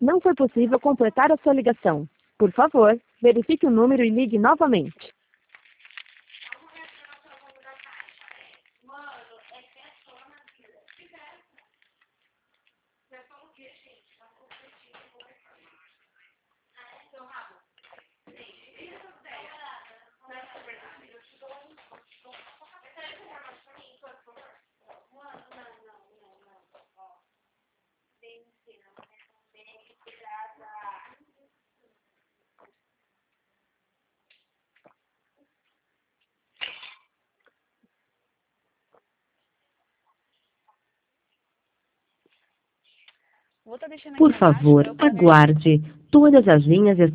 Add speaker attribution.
Speaker 1: não foi possível completar a sua ligação. Por favor, verifique o número e ligue novamente.
Speaker 2: Por favor, aguarde. Todas as linhas estão